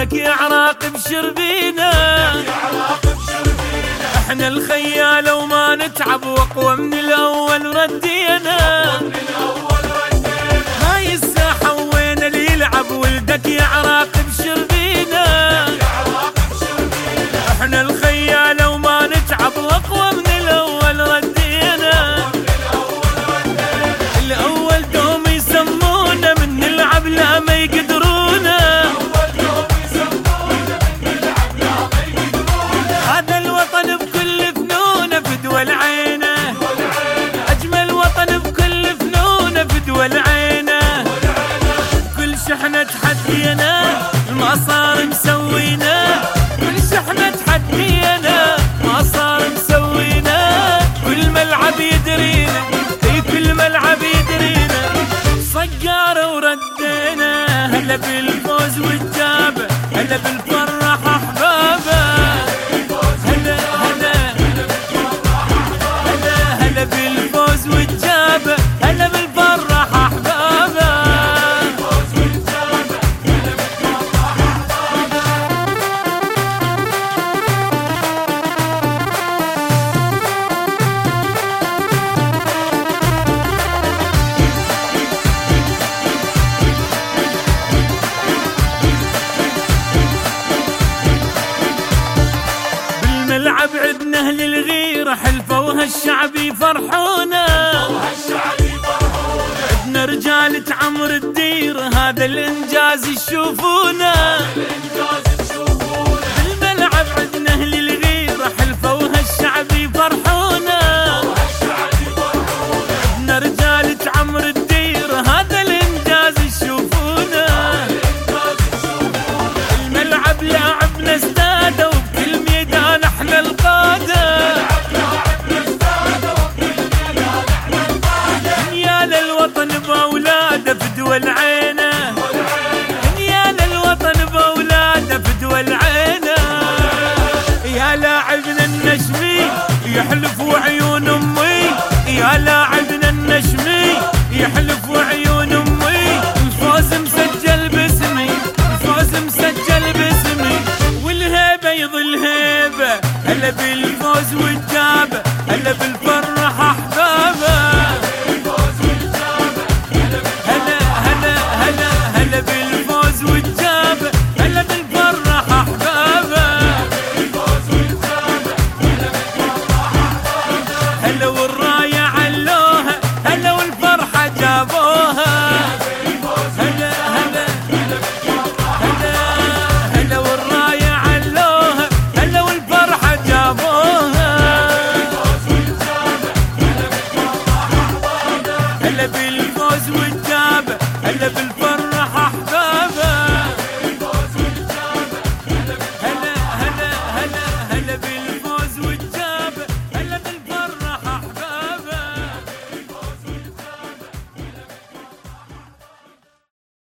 ولدك يعراق بشربينا. احنا الخيالة وما نتعب واقوى من الاول ردينا. هاي الساحة وين اللي يلعب ولدك يعراق بشربينا. احنا الخيالة وما نتعب واقوى من الاول ردينا. الاول دوم يسمونا من نلعب لا ما يقدرونا. هذا الوطن بكل فنونه فدوى العينه. اجمل وطن بكل فنونه فدوى العينه. كل شحنه تحدينا ما صار مسوينا. كل شحنه تحدينا ما صار مسوينا. كل ملعب يدرينا اي كل ملعب يدرينا. صقاره وردينا هلا بالفوز والجابه. هلا بالفرح احبابه. هلا هلا هلا هلا بالفوز والجابه. هلا بالفرح احبابه. بالملعب عدنا اهل الغيره حلفوا وهالشعب يفرحونا. عدنا رجال تعمر الديره هذا الانجاز يشوفونا. بالملعب عدنا اهل الغيره حلفوا وهالشعب يفرحونا. عدنا رجال تعمر الديره هذا الانجاز يشوفونا. الملعب لاعبنا استاده وبكل ميدان احنا القاده. يا للوطن باولاده فدوى العينه. يا للوطن باولاده فدوى العينه. يا لاعبنا النشمي يحلف وعيون امي. يا لاعبنا النشمي يحلف وعيون امي. الفوز مسجل باسمي. الفوز مسجل باسمي. والهيبه يظل هيبه. هلا بالفوز والجابه. هلا بالفرح